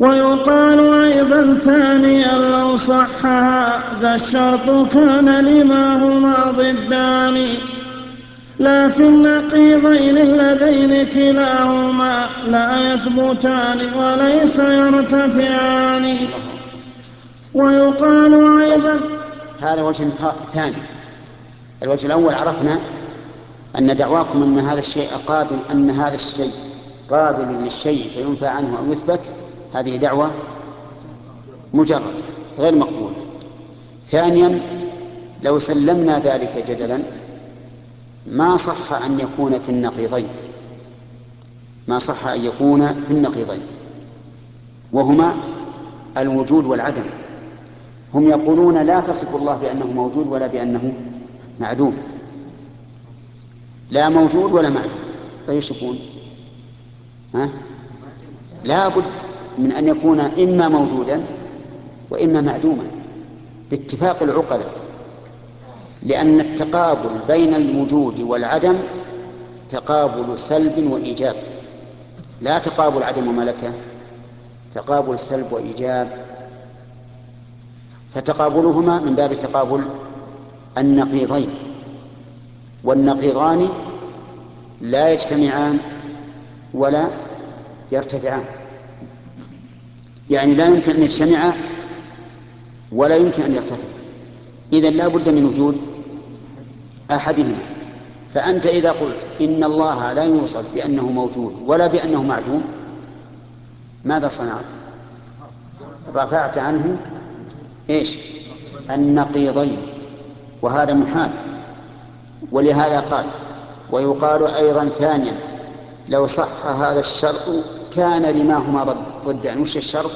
ويقال أيضا ثانيا لو صح هذا الشرط كان لما هما ضدان لا في النقيضين اللذين كلاهما لا يثبتان وليس يرتفعان. ويقال أيضا هذا وجه ثاني. الوجه الأول عرفنا أن دعواكم أن هذا الشيء قابل للشيء فينفى عنه أو يثبت، هذه دعوة مجرد غير مقبولة. ثانيا لو سلمنا ذلك جدلا ما صح أن يكون في النقيضين، وهما الوجود والعدم. هم يقولون لا تصف الله بأنه موجود ولا بأنه معدوم، لا موجود ولا معدوم. طيب يكون لا بد من أن يكون إما موجودا وإما معدوما باتفاق العقلاء، لأن التقابل بين الوجود والعدم تقابل سلب وإيجاب، لا تقابل عدم وملكة، تقابل سلب وإيجاب، فتقابلهما من باب تقابل النقيضين، والنقيضان لا يجتمعان ولا يرتفعان، يعني لا يمكن أن يجتمعا ولا يمكن أن يرتفع، إذن لا بد من وجود أحدهما. فأنت إذا قلت إن الله لا يوصف بأنه موجود ولا بأنه معدوم، ماذا صنعت؟ رفعت عنه النقيضين، وهذا محال. ولهذا قال ويقال أيضا ثانيا لو صح هذا الشرط كان لما هما ضدان. وش الشرط؟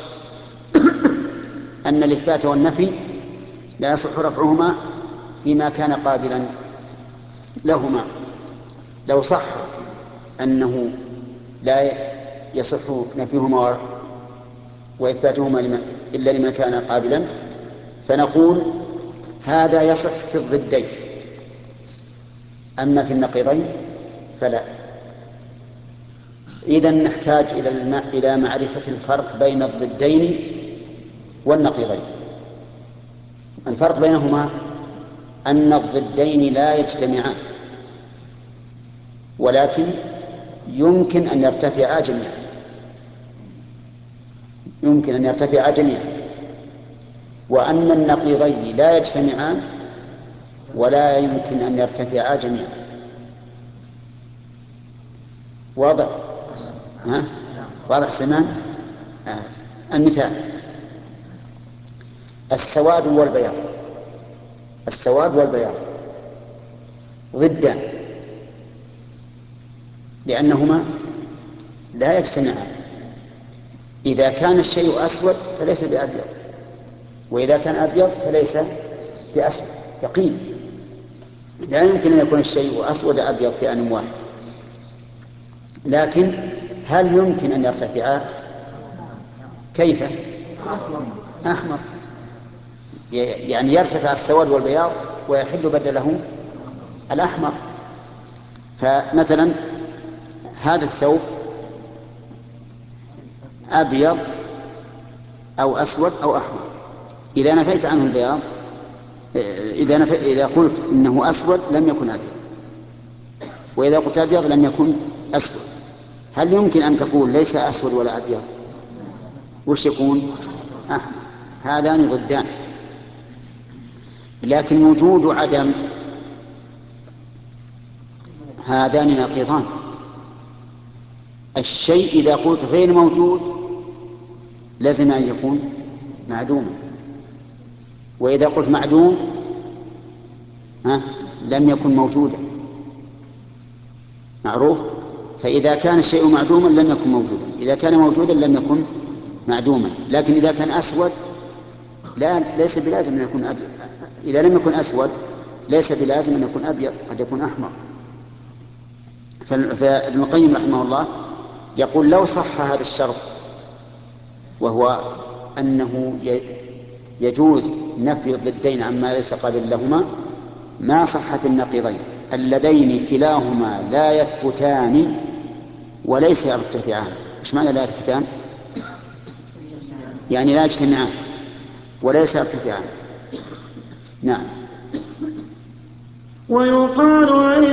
أن الإثبات والنفي لا يصح رفعهما فيما كان قابلا لهما. لو صح أنه لا يصح نفيهما وإثباتهما إلا لما كان قابلا، فنقول هذا يصح في الضدين، أما في النقيضين فلا. إذن نحتاج إلى معرفة الفرق بين الضدين والنقيضين. الفرق بينهما أن الضدين لا يجتمعان، ولكن يمكن أن يرتفعا جميعا، وأن النقيضين لا يجتمعان ولا يمكن أن يرتفعا جميعا. واضح؟ واضح سمان؟ المثال السواد والبياض ضدان، لأنهما لا يجتمعان. إذا كان الشيء أسود فليس بأبيض، وإذا كان أبيض فليس بأسود، يقين. لا يمكن أن يكون الشيء أسود أبيض في آن واحد. لكن هل يمكن أن يرتفعا؟ كيف؟ أحمر، يعني يرتفع السواد والبياض ويحل بدله الأحمر. فمثلا هذا الثوب أبيض أو أسود أو أحمر، إذا نفيت عنه البياض، إذا قلت إنه أسود لم يكن أبيض، وإذا قلت أبيض لم يكن أسود. هل يمكن أن تقول ليس أسود ولا أبيض؟ وش يكون؟ أحمر. هذان ضدان. لكن وجود وعدم هذان نقيضان. الشيء إذا قلت غير موجود لازم أن يكون معدوما، وإذا قلت معدوم لم يكن موجودا. معروف؟ فإذا كان الشيء معدوما لم يكن موجودا، إذا كان موجودا لم يكن معدوما. لكن إذا كان أسود ليس بلازم أن يكون أبيض. إذا لم يكن أسود ليس بلازم أن يكون أبيض، قد يكون أحمر. فابن القيم رحمه الله يقول لو صح هذا الشرط، وهو أنه يجوز نفي الضدين عما ليس قابل لهما، ما صح في النقيضين اللذين كلاهما لا يثبتان وليس يرتفعان. ايش معنى لا يثبتان؟ يعني لا يجتمعان وليس يرتفعان. نعم. ويقال